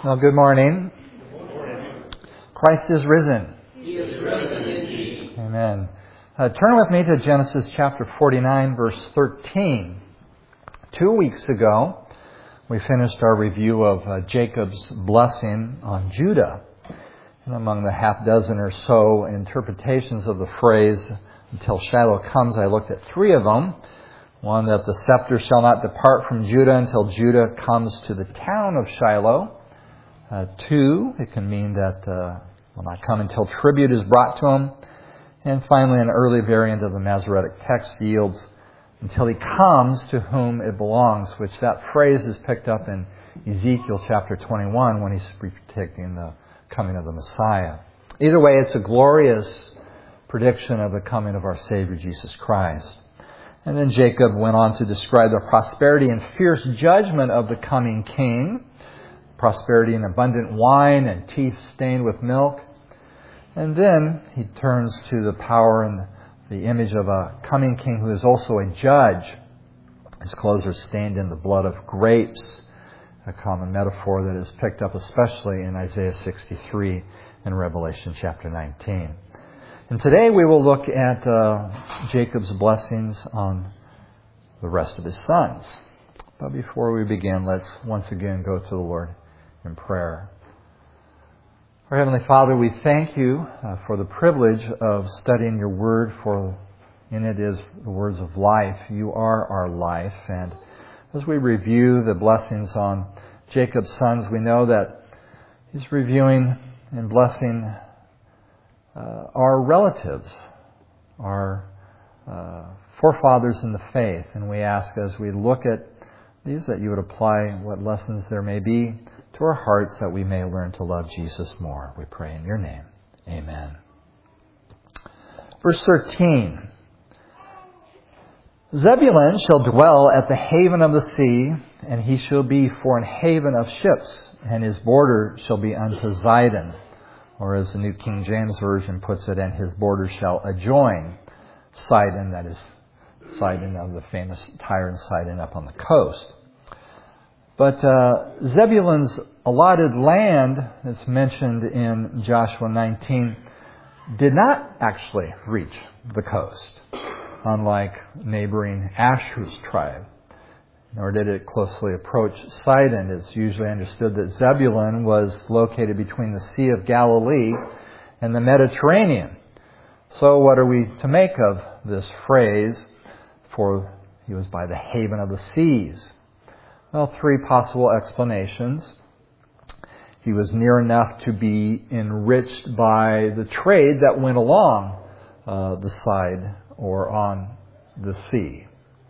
Well, good morning. Christ is risen. He is risen indeed. Amen. Turn with me to Genesis chapter 49, verse 13. 2 weeks ago, we finished our review of Jacob's blessing on Judah. And among the half dozen or so interpretations of the phrase, until Shiloh comes, I looked at 3 of them. One, that the scepter shall not depart from Judah until Judah comes to the town of Shiloh. 2, it can mean that will not come until tribute is brought to him. And finally, an early variant of the Masoretic text yields until he comes to whom it belongs, which that phrase is picked up in Ezekiel chapter 21 when he's predicting the coming of the Messiah. Either way, it's a glorious prediction of the coming of our Savior Jesus Christ. And then Jacob went on to describe the prosperity and fierce judgment of the coming king. Prosperity in abundant wine and teeth stained with milk. And then he turns to the power and the image of a coming king who is also a judge. His clothes are stained in the blood of grapes, a common metaphor that is picked up especially in Isaiah 63 and Revelation chapter 19. And today we will look at Jacob's blessings on the rest of his sons. But before we begin, let's once again go to the Lord in prayer. Our Heavenly Father, we thank you for the privilege of studying your word, for in it is the words of life. You are our life. And as we review the blessings on Jacob's sons, we know that he's reviewing and blessing our relatives, our forefathers in the faith. And we ask as we look at these that you would apply what lessons there may be to our hearts that we may learn to love Jesus more. We pray in your name. Amen. Verse 13. Zebulun shall dwell at the haven of the sea, and he shall be for an haven of ships, and his border shall be unto Zidon. Or as the New King James Version puts it, and his border shall adjoin Sidon, that is Sidon of the famous Tyre and Sidon up on the coast. But Zebulun's allotted land, that's mentioned in Joshua 19, did not actually reach the coast, unlike neighboring Asher's tribe. Nor did it closely approach Sidon. It's usually understood that Zebulun was located between the Sea of Galilee and the Mediterranean. So what are we to make of this phrase, for he was by the haven of the seas? Well, 3 possible explanations. He was near enough to be enriched by the trade that went along the side or on the sea.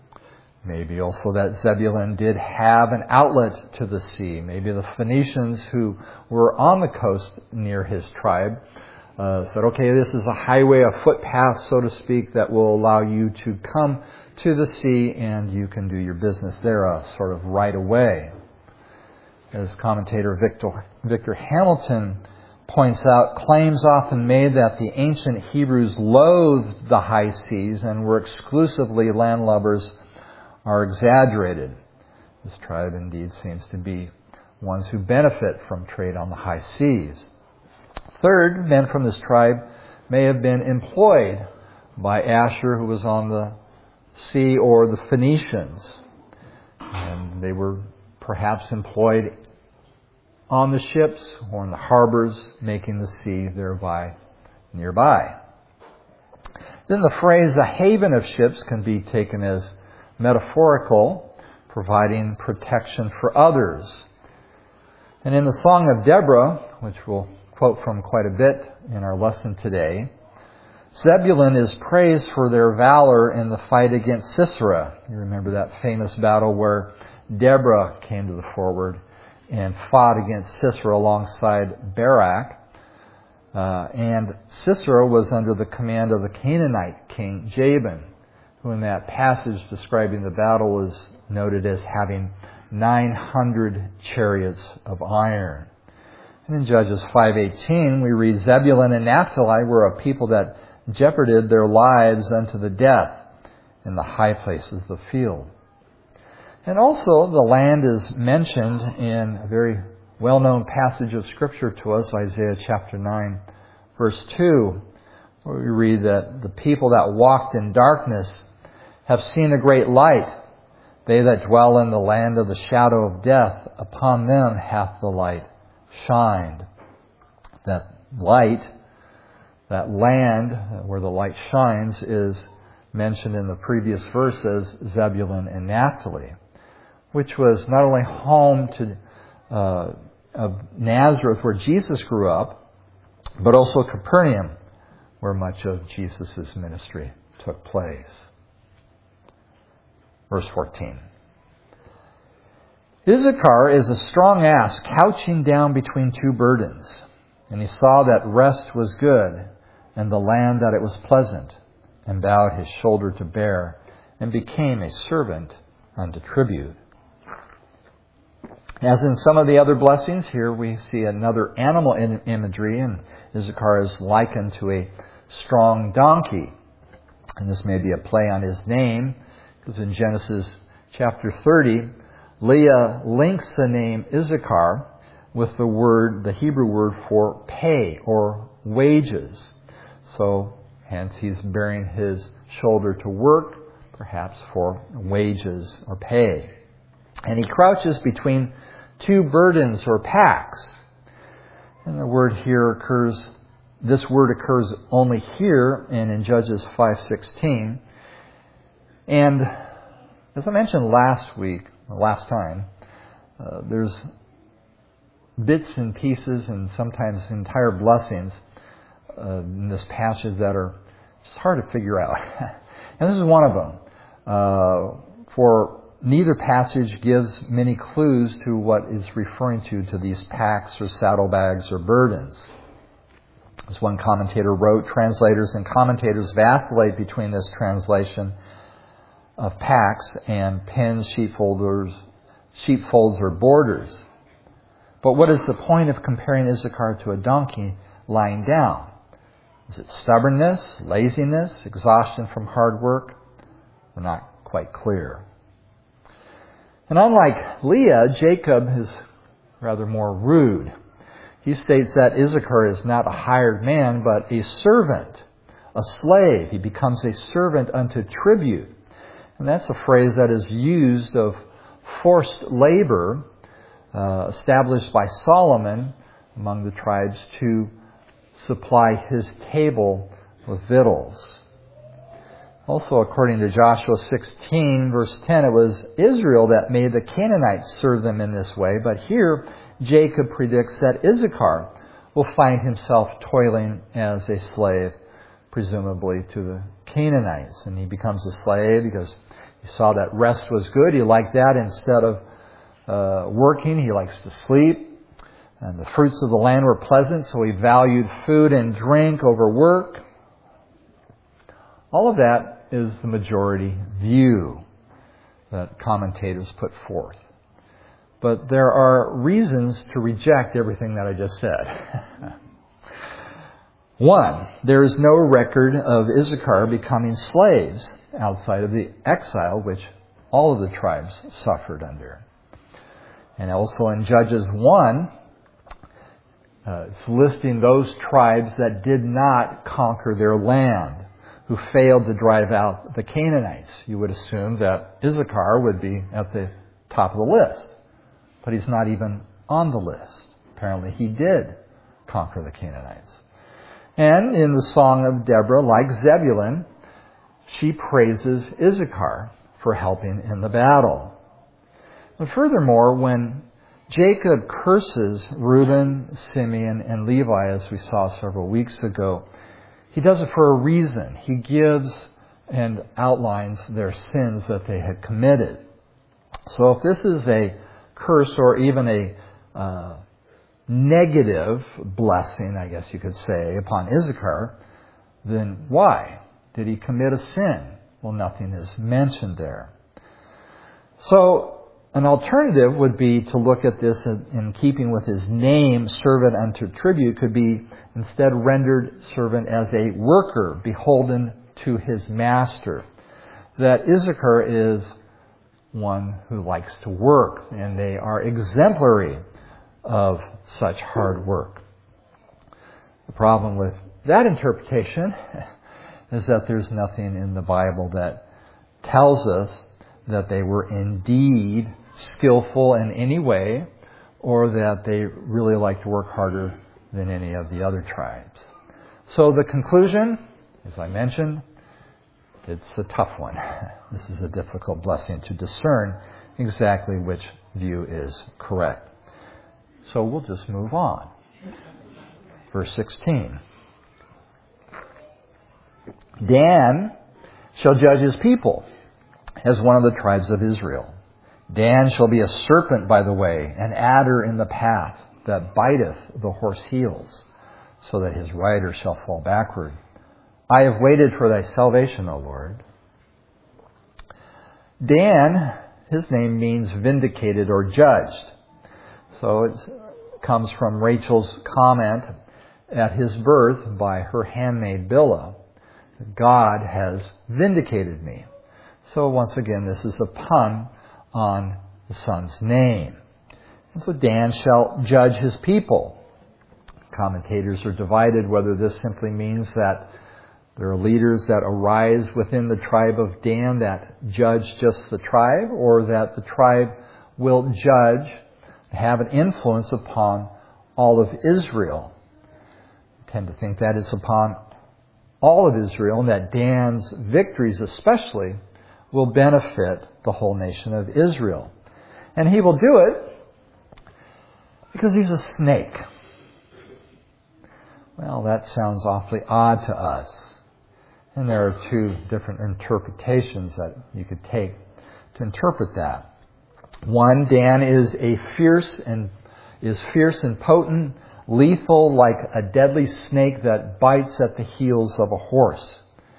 Maybe also that Zebulun did have an outlet to the sea. Maybe the Phoenicians who were on the coast near his tribe said, okay, this is a highway, a footpath, so to speak, that will allow you to come to the sea and you can do your business there sort of right away. As commentator Victor Hamilton points out, claims often made that the ancient Hebrews loathed the high seas and were exclusively landlubbers are exaggerated. This tribe indeed seems to be ones who benefit from trade on the high seas. Third, men from this tribe may have been employed by Asher, who was on the sea, or the Phoenicians. And they were perhaps employed on the ships or in the harbors, making the sea thereby nearby. Then the phrase, a haven of ships, can be taken as metaphorical, providing protection for others. And in the Song of Deborah, which we'll quote from quite a bit in our lesson today, Zebulun is praised for their valor in the fight against Sisera. You remember that famous battle where Deborah came to the forward and fought against Sisera alongside Barak. And Sisera was under the command of the Canaanite king Jabin, who in that passage describing the battle is noted as having 900 chariots of iron. And in Judges 5:18, we read, Zebulun and Naphtali were a people that jeoparded their lives unto the death in the high places of the field. And also the land is mentioned in a very well-known passage of Scripture to us, Isaiah chapter 9, verse 2, where we read that the people that walked in darkness have seen a great light. They that dwell in the land of the shadow of death, upon them hath the light shined. That light, that land where the light shines, is mentioned in the previous verse as Zebulun and Naphtali, which was not only home to of Nazareth, where Jesus grew up, but also Capernaum, where much of Jesus' ministry took place. Verse 14. Issachar is a strong ass couching down between two burdens. And he saw that rest was good, and the land that it was pleasant, and bowed his shoulder to bear, and became a servant unto tribute. As in some of the other blessings, here we see another animal imagery, and Issachar is likened to a strong donkey. And this may be a play on his name, because in Genesis chapter 30, Leah links the name Issachar with the Hebrew word for pay or wages. So, hence he's bearing his shoulder to work, perhaps for wages or pay. And he crouches between two burdens or packs. And this word occurs only here and in Judges 5:16. And as I mentioned last time, there's bits and pieces and sometimes entire blessings in this passage that are just hard to figure out. And this is one of them. For neither passage gives many clues to what is referring to these packs or saddlebags or burdens. As one commentator wrote, translators and commentators vacillate between this translation of packs and pens, sheepfolds, or borders. But what is the point of comparing Issachar to a donkey lying down? Is it stubbornness, laziness, exhaustion from hard work? We're not quite clear. And unlike Leah, Jacob is rather more rude. He states that Issachar is not a hired man, but a servant, a slave. He becomes a servant unto tribute. And that's a phrase that is used of forced labor established by Solomon among the tribes to supply his table with victuals. Also, according to Joshua 16, verse 10, it was Israel that made the Canaanites serve them in this way. But here, Jacob predicts that Issachar will find himself toiling as a slave, presumably to the Canaanites. And he becomes a slave because he saw that rest was good. He liked that. Instead of working, he likes to sleep. And the fruits of the land were pleasant, so he valued food and drink over work. All of that is the majority view that commentators put forth. But there are reasons to reject everything that I just said. One, there is no record of Issachar becoming slaves outside of the exile which all of the tribes suffered under. And also in Judges 1, it's listing those tribes that did not conquer their land, who failed to drive out the Canaanites. You would assume that Issachar would be at the top of the list. But he's not even on the list. Apparently he did conquer the Canaanites. And in the Song of Deborah, like Zebulun, she praises Issachar for helping in the battle. And furthermore, when Jacob curses Reuben, Simeon, and Levi, as we saw several weeks ago, he does it for a reason. He gives and outlines their sins that they had committed. So if this is a curse or even a negative blessing, I guess you could say, upon Issachar, then why? Did he commit a sin? Well, nothing is mentioned there. So an alternative would be to look at this in keeping with his name, servant unto tribute, could be instead rendered servant as a worker beholden to his master. That Issachar is one who likes to work, and they are exemplary of such hard work. The problem with that interpretation is that there's nothing in the Bible that tells us that they were indeed skillful in any way, or that they really like to work harder than any of the other tribes. So the conclusion, as I mentioned, it's a tough one. This is a difficult blessing to discern exactly which view is correct. So we'll just move on. Verse 16. Dan shall judge his people as one of the tribes of Israel. Dan shall be a serpent by the way, an adder in the path that biteth the horse heels, so that his rider shall fall backward. I have waited for thy salvation, O Lord. Dan, his name means vindicated or judged. So it comes from Rachel's comment at his birth by her handmaid Bilhah. God has vindicated me. So once again, this is a pun on the son's name. And so Dan shall judge his people. Commentators are divided whether this simply means that there are leaders that arise within the tribe of Dan that judge just the tribe, or that the tribe will judge, have an influence upon all of Israel. I tend to think that it's upon all of Israel, and that Dan's victories especially will benefit the whole nation of Israel. And he will do it because he's a snake. Well, that sounds awfully odd to us. And there are two different interpretations that you could take to interpret that. One, Dan is fierce and potent, lethal, like a deadly snake that bites at the heels of a horse.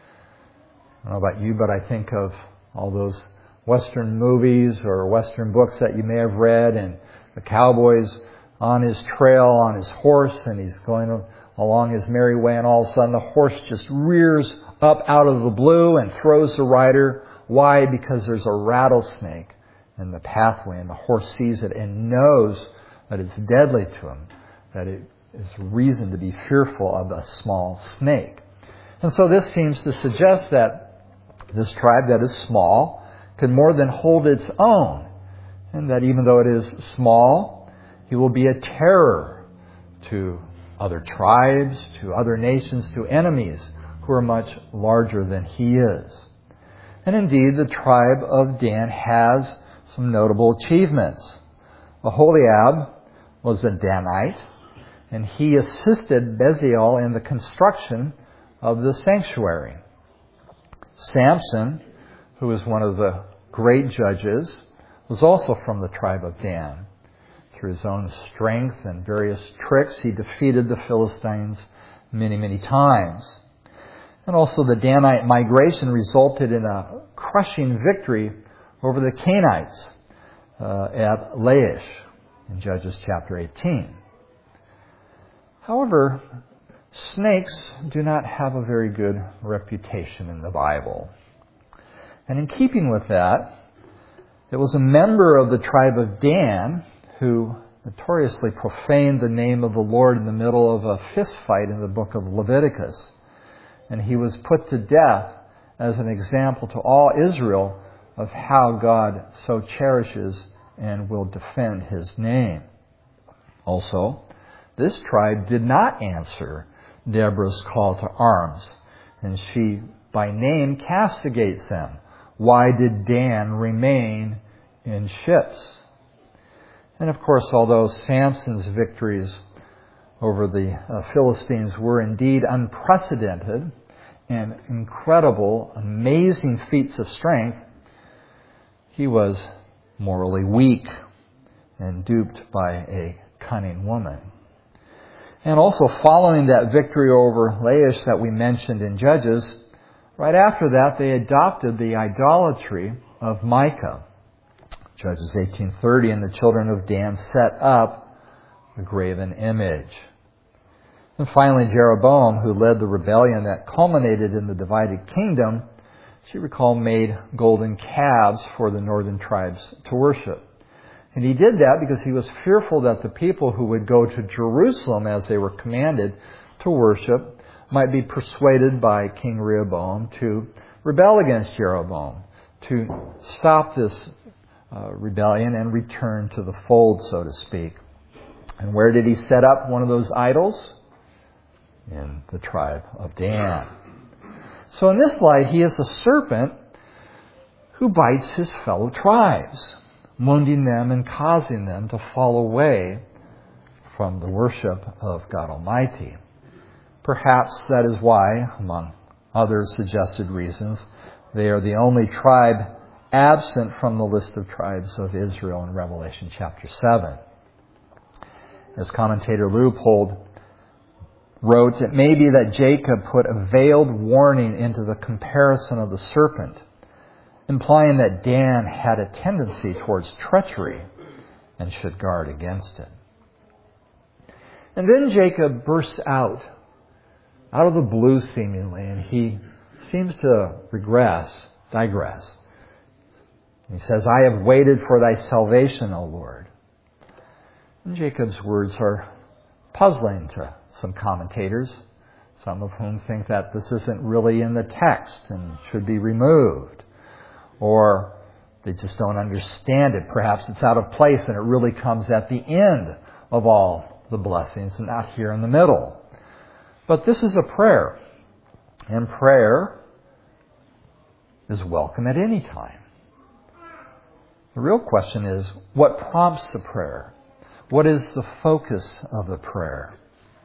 I don't know about you, but I think of all those Western movies or Western books that you may have read, and the cowboy's on his trail on his horse, and he's going along his merry way, and all of a sudden the horse just rears up out of the blue and throws the rider. Why? Because there's a rattlesnake in the pathway, and the horse sees it and knows that it's deadly to him, that it is reason to be fearful of a small snake. And so this seems to suggest that this tribe that is small can more than hold its own, and that even though it is small, he will be a terror to other tribes, to other nations, to enemies who are much larger than he is. And indeed, the tribe of Dan has some notable achievements. Aholiab was a Danite, and he assisted Bezalel in the construction of the sanctuary. Samson, who was one of the great judges, was also from the tribe of Dan. Through his own strength and various tricks, he defeated the Philistines many, many times. And also the Danite migration resulted in a crushing victory over the Canaanites at Laish in Judges chapter 18. However, snakes do not have a very good reputation in the Bible. And in keeping with that, it was a member of the tribe of Dan who notoriously profaned the name of the Lord in the middle of a fist fight in the book of Leviticus. And he was put to death as an example to all Israel of how God so cherishes and will defend his name. Also, this tribe did not answer Deborah's call to arms, and she by name castigates them. Why did Dan remain in ships? And of course, although Samson's victories over the Philistines were indeed unprecedented and incredible, amazing feats of strength, he was morally weak and duped by a cunning woman. And also following that victory over Laish that we mentioned in Judges, right after that they adopted the idolatry of Micah. Judges 18:30, and the children of Dan set up a graven image. And finally, Jeroboam, who led the rebellion that culminated in the divided kingdom, as you recall, made golden calves for the northern tribes to worship. And he did that because he was fearful that the people who would go to Jerusalem as they were commanded to worship might be persuaded by King Rehoboam to rebel against Jeroboam, to stop this rebellion and return to the fold, so to speak. And where did he set up one of those idols? In the tribe of Dan. So in this light, he is a serpent who bites his fellow tribes, wounding them and causing them to fall away from the worship of God Almighty. Perhaps that is why, among other suggested reasons, they are the only tribe absent from the list of tribes of Israel in Revelation chapter 7. As commentator Leupold wrote, it may be that Jacob put a veiled warning into the comparison of the serpent, implying that Dan had a tendency towards treachery and should guard against it. And then Jacob bursts out of the blue seemingly, and he seems to digress. He says, I have waited for thy salvation, O Lord. And Jacob's words are puzzling to some commentators, some of whom think that this isn't really in the text and should be removed. Or they just don't understand it. Perhaps it's out of place and it really comes at the end of all the blessings and not here in the middle. But this is a prayer. And prayer is welcome at any time. The real question is, what prompts the prayer? What is the focus of the prayer?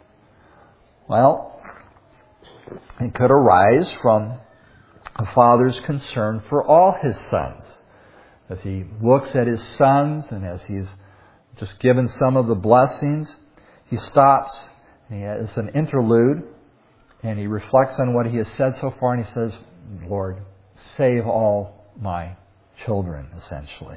Well, it could arise from a father's concern for all his sons. As he looks at his sons and as he's just given some of the blessings, he stops and he has an interlude and he reflects on what he has said so far and he says, Lord, save all my children, essentially.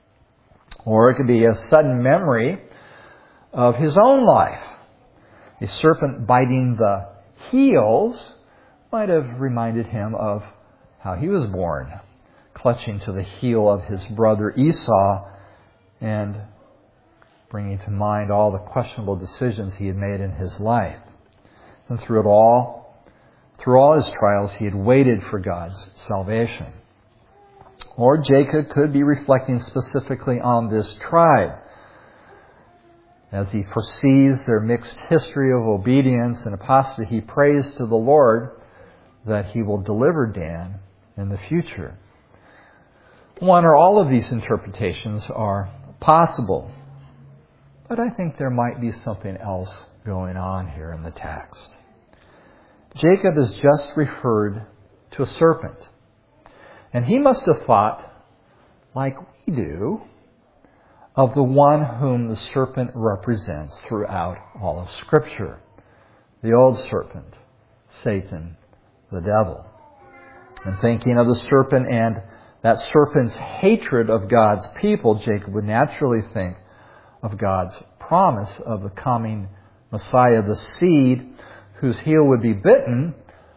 Or it could be a sudden memory of his own life. A serpent biting the heels might have reminded him of how he was born, clutching to the heel of his brother Esau and bringing to mind all the questionable decisions he had made in his life. And through all his trials, he had waited for God's salvation. Or Jacob could be reflecting specifically on this tribe as he foresees their mixed history of obedience and apostasy. He prays to the Lord that he will deliver Dan in the future. One or all of these interpretations are possible, but I think there might be something else going on here in the text. Jacob is just referred to a serpent, and he must have thought, like we do, of the one whom the serpent represents throughout all of Scripture. The old serpent, Satan, the devil. And thinking of the serpent and that serpent's hatred of God's people, Jacob would naturally think of God's promise of the coming Messiah, the seed whose heel would be bitten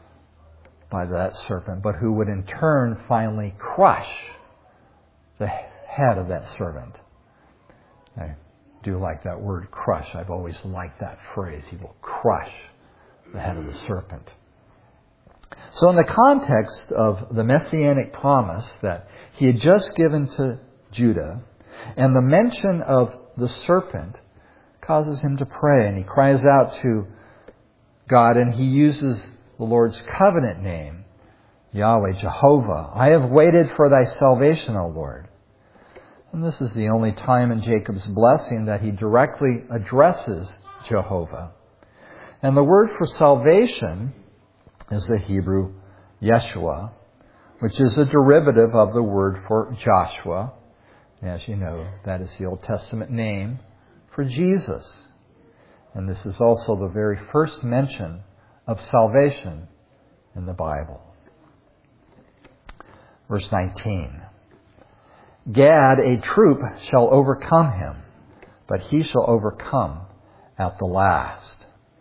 by that serpent, but who would in turn finally crush the head of that serpent. I do like that word, crush. I've always liked that phrase. He will crush the head of the serpent. So in the context of the messianic promise that he had just given to Judah, and the mention of the serpent causes him to pray, and he cries out to God, and he uses the Lord's covenant name, Yahweh, Jehovah. I have waited for thy salvation, O Lord. And this is the only time in Jacob's blessing that he directly addresses Jehovah. And the word for salvation is the Hebrew Yeshua, which is a derivative of the word for Joshua. As you know, that is the Old Testament name for Jesus. And this is also the very first mention of salvation in the Bible. Verse 19. Gad, a troop, shall overcome him, but he shall overcome at the last.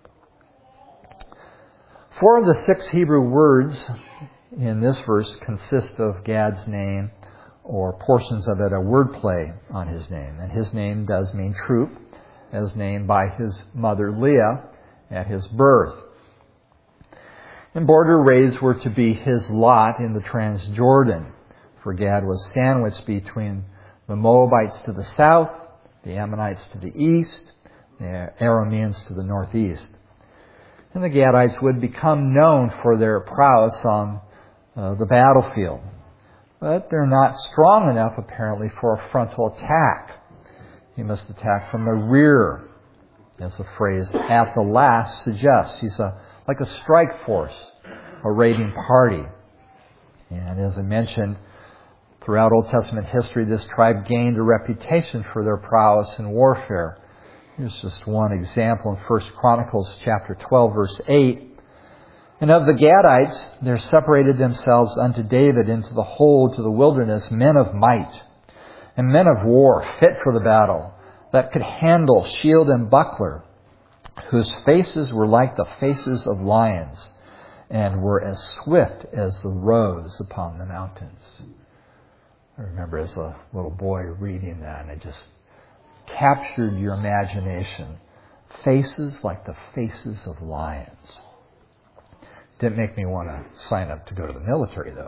4 of the 6 Hebrew words in this verse consist of Gad's name, or portions of it a wordplay on his name. And his name does mean troop, as named by his mother Leah at his birth. And border raids were to be his lot in the Transjordan, for Gad was sandwiched between the Moabites to the south, the Ammonites to the east, the Arameans to the northeast. And the Gadites would become known for their prowess on the battlefield. But they're not strong enough, apparently, for a frontal attack. He must attack from the rear, as the phrase "at the last" suggests. He's like a strike force, a raiding party. And as I mentioned, throughout Old Testament history, this tribe gained a reputation for their prowess in warfare. Here's just one example in 1 Chronicles chapter 12, verse 8. And of the Gadites, there separated themselves unto David into the hold to the wilderness men of might, and men of war fit for the battle, that could handle shield and buckler, whose faces were like the faces of lions, and were as swift as the roes upon the mountains. I remember as a little boy reading that, and it just captured your imagination. Faces like the faces of lions. Didn't make me want to sign up to go to the military, though.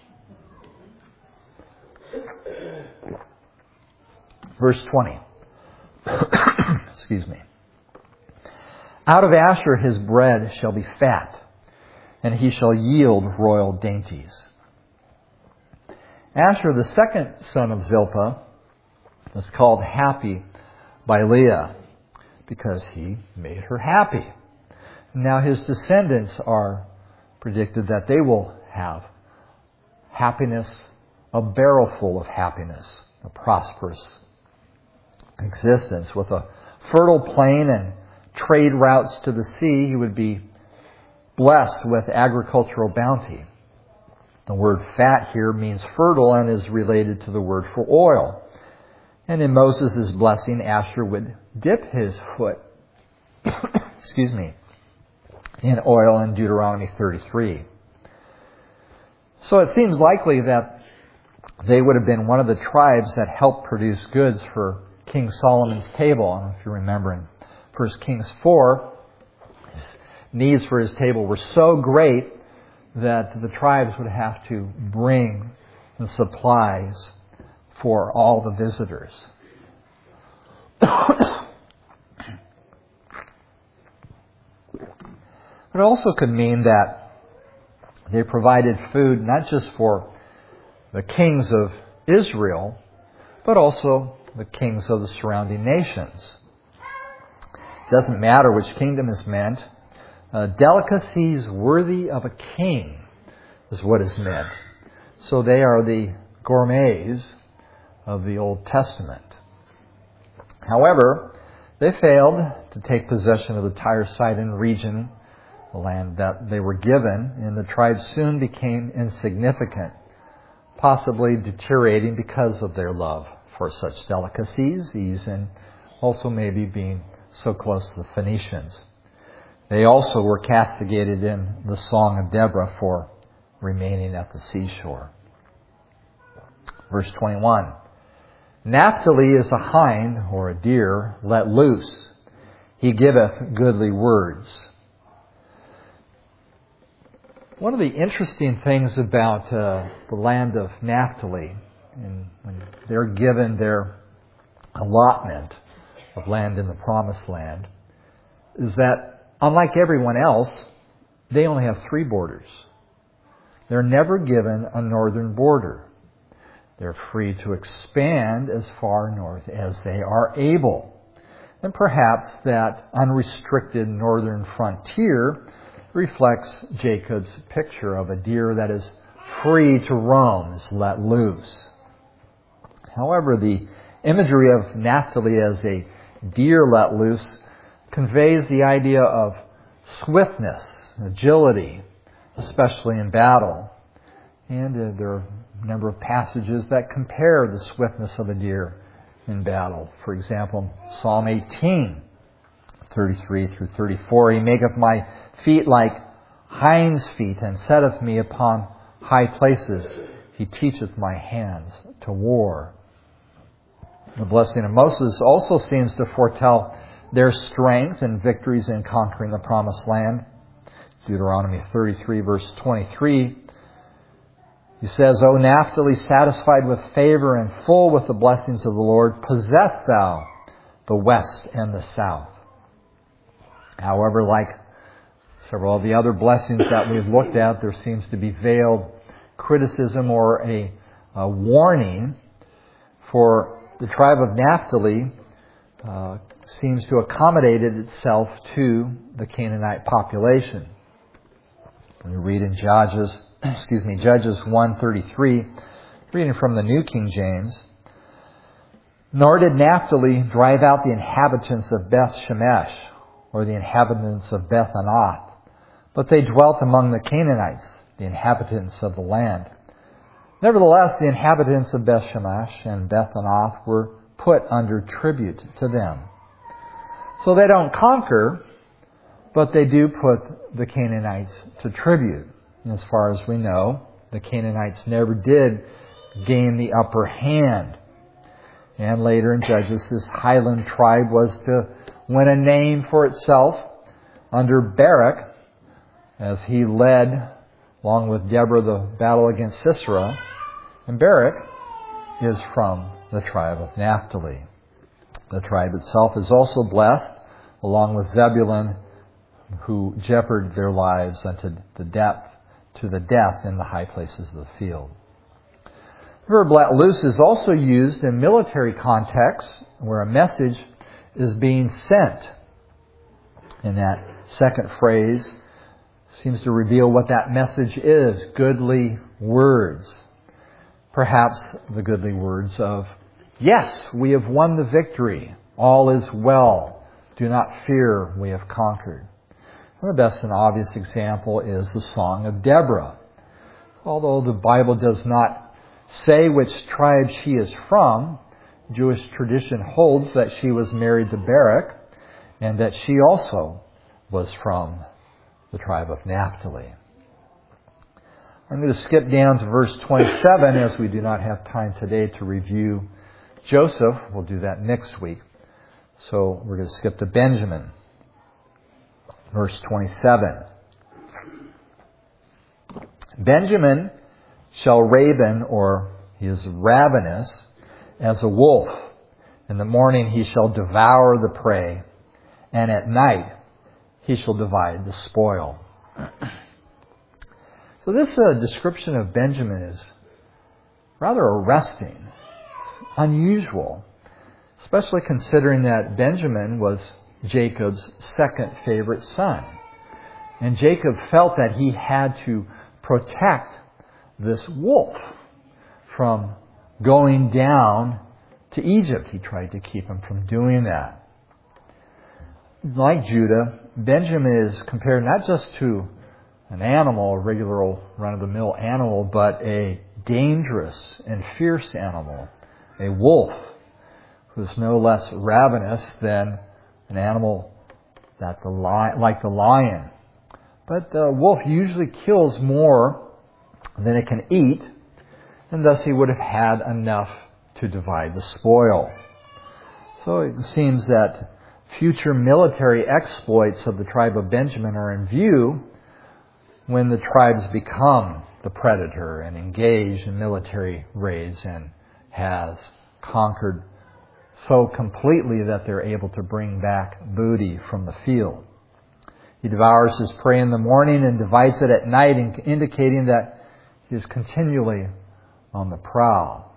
Verse 20. Excuse me. Out of Asher his bread shall be fat, and he shall yield royal dainties. Asher, the second son of Zilpah, is called happy by Leah because he made her happy. Now his descendants are predicted that they will have happiness, a barrel full of happiness, a prosperous existence. With a fertile plain and trade routes to the sea, he would be blessed with agricultural bounty. The word fat here means fertile and is related to the word for oil. And in Moses' blessing, Asher would dip his foot in oil in Deuteronomy 33. So it seems likely that they would have been one of the tribes that helped produce goods for King Solomon's table. I don't know if you remember in 1 Kings 4, his needs for his table were so great that the tribes would have to bring the supplies for all the visitors. It also could mean that they provided food not just for the kings of Israel, but also the kings of the surrounding nations. It doesn't matter which kingdom is meant. Delicacies worthy of a king is what is meant. So they are the gourmets of the Old Testament. However, they failed to take possession of the Tyre-Sidon region, the land that they were given, and the tribe soon became insignificant, possibly deteriorating because of their love for such delicacies, and also maybe being so close to the Phoenicians. They also were castigated in the Song of Deborah for remaining at the seashore. Verse 21. Naphtali is a hind, or a deer, let loose. He giveth goodly words. One of the interesting things about the land of Naphtali, and when they're given their allotment of land in the Promised Land, is that unlike everyone else, they only have 3 borders. They're never given a northern border. They're free to expand as far north as they are able. And perhaps that unrestricted northern frontier reflects Jacob's picture of a deer that is free to roam, is let loose. However, the imagery of Naphtali as a deer let loose conveys the idea of swiftness, agility, especially in battle. And there are a number of passages that compare the swiftness of a deer in battle. For example, Psalm 18, 33 through 34, He maketh my feet like hinds' feet, and setteth me upon high places. He teacheth my hands to war. The blessing of Moses also seems to foretell their strength and victories in conquering the promised land. Deuteronomy 33, verse 23, he says, O Naphtali, satisfied with favor and full with the blessings of the Lord, possess thou the west and the south. However, like several of the other blessings that we've looked at, there seems to be veiled criticism or a warning. For the tribe of Naphtali seems to accommodate itself to the Canaanite population. When you read in Judges 1:33, reading from the New King James, nor did Naphtali drive out the inhabitants of Beth Shemesh or the inhabitants of Beth Anath, but they dwelt among the Canaanites, the inhabitants of the land. Nevertheless, the inhabitants of Beth Shemesh and Beth Anath were put under tribute to them. So they don't conquer, but they do put the Canaanites to tribute. And as far as we know, the Canaanites never did gain the upper hand. And later in Judges, this highland tribe was to win a name for itself under Barak, as he led, along with Deborah, the battle against Sisera. And Barak is from the tribe of Naphtali. The tribe itself is also blessed, along with Zebulun, who jeoparded their lives unto the death in the high places of the field. The verb let loose is also used in military contexts where a message is being sent. And that second phrase seems to reveal what that message is: goodly words. Perhaps the goodly words of, yes, we have won the victory. All is well. Do not fear, we have conquered. And the best and obvious example is the Song of Deborah. Although the Bible does not say which tribe she is from, Jewish tradition holds that she was married to Barak and that she also was from the tribe of Naphtali. I'm going to skip down to verse 27 as we do not have time today to review Joseph. We'll do that next week. So we're going to skip to Benjamin. Verse 27. Benjamin shall raven, or he is ravenous, as a wolf. In the morning he shall devour the prey, and at night he shall divide the spoil. So this description of Benjamin is rather arresting, unusual, especially considering that Benjamin was Jacob's second favorite son. And Jacob felt that he had to protect this wolf from going down to Egypt. He tried to keep him from doing that. Like Judah, Benjamin is compared not just to an animal, a regular old run-of-the-mill animal, but a dangerous and fierce animal, a wolf, who's no less ravenous than an animal like the lion. But the wolf usually kills more than it can eat, and thus he would have had enough to divide the spoil. So it seems that future military exploits of the tribe of Benjamin are in view when the tribes become the predator and engage in military raids and has conquered so completely that they're able to bring back booty from the field. He devours his prey in the morning and divides it at night, indicating that he is continually on the prowl.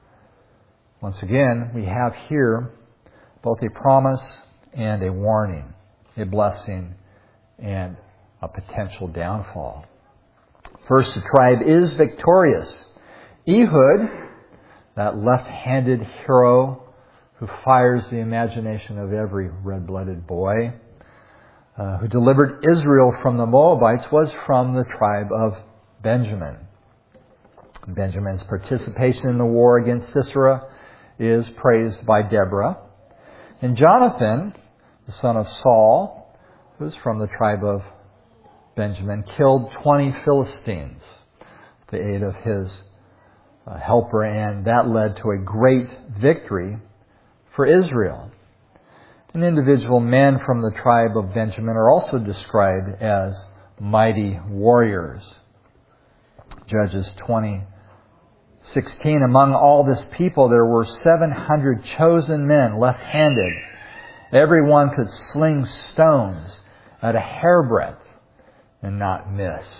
Once again, we have here both a promise and a warning, a blessing and a potential downfall. First, the tribe is victorious. Ehud, that left-handed hero who fires the imagination of every red-blooded boy, who delivered Israel from the Moabites, was from the tribe of Benjamin. Benjamin's participation in the war against Sisera is praised by Deborah. And Jonathan, the son of Saul, who's from the tribe of Benjamin, killed 20 Philistines with the aid of his helper, and that led to a great victory for Israel. And individual men from the tribe of Benjamin are also described as mighty warriors. Judges 20:16, among all this people there were 700 chosen men left-handed. Everyone could sling stones at a hairbreadth and not miss.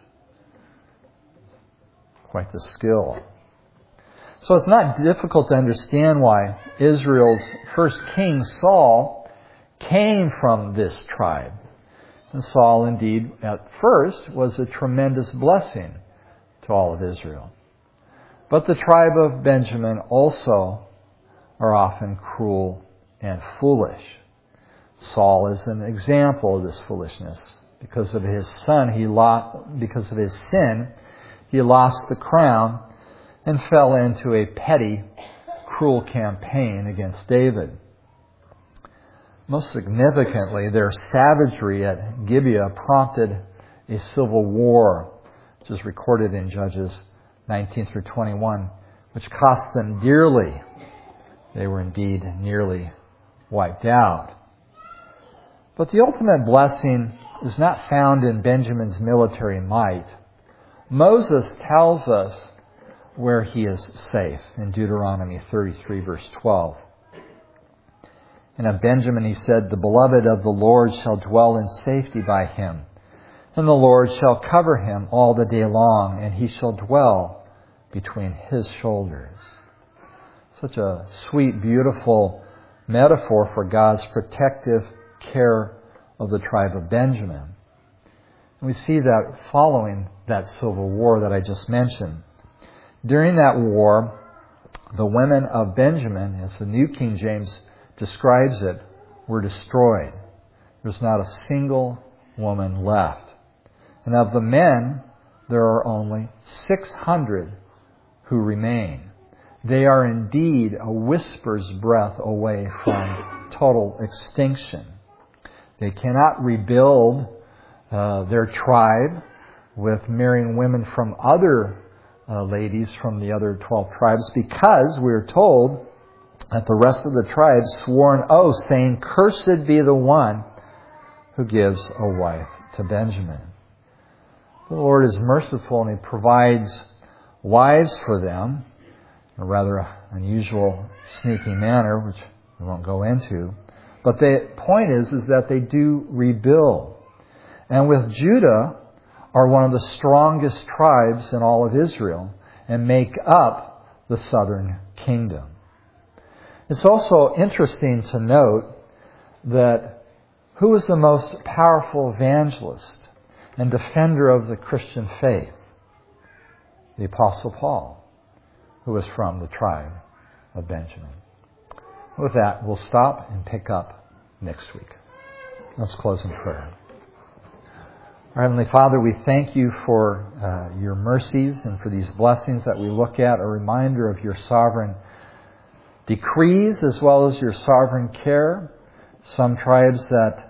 Quite the skill. So it's not difficult to understand why Israel's first king, Saul, came from this tribe. And Saul, indeed, at first, was a tremendous blessing to all of Israel. But the tribe of Benjamin also are often cruel and foolish. Saul is an example of this foolishness. Because of his sin, he lost the crown and fell into a petty, cruel campaign against David. Most significantly, their savagery at Gibeah prompted a civil war, which is recorded in Judges 19 through 21, which cost them dearly. They were indeed nearly wiped out. But the ultimate blessing is not found in Benjamin's military might. Moses tells us where he is safe in Deuteronomy 33, verse 12. And of Benjamin he said, the beloved of the Lord shall dwell in safety by him, and the Lord shall cover him all the day long, and he shall dwell between his shoulders. Such a sweet, beautiful metaphor for God's protective care of the tribe of Benjamin. And we see that following that civil war that I just mentioned. During that war, the women of Benjamin, as the New King James describes it, were destroyed. There's not a single woman left. And of the men, there are only 600 who remain. They are indeed a whisper's breath away from total extinction. They cannot rebuild their tribe with marrying women from other ladies from the other 12 tribes, because we're told that the rest of the tribes swore an oath saying, cursed be the one who gives a wife to Benjamin. The Lord is merciful and He provides wives for them in a rather unusual, sneaky manner, which we won't go into. But the point is that they do rebuild. And with Judah are one of the strongest tribes in all of Israel and make up the southern kingdom. It's also interesting to note that who is the most powerful evangelist and defender of the Christian faith? The Apostle Paul, who was from the tribe of Benjamin. With that, we'll stop and pick up next week. Let's close in prayer. Our Heavenly Father, we thank You for Your mercies and for these blessings that we look at, a reminder of Your sovereign decrees as well as Your sovereign care. Some tribes that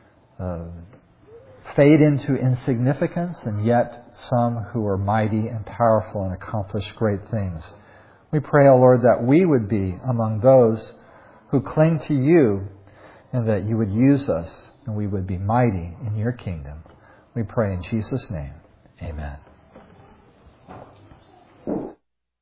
fade into insignificance, and yet some who are mighty and powerful and accomplish great things. We pray, O Lord, that we would be among those who cling to You, and that You would use us and we would be mighty in Your kingdom. We pray in Jesus' name. Amen.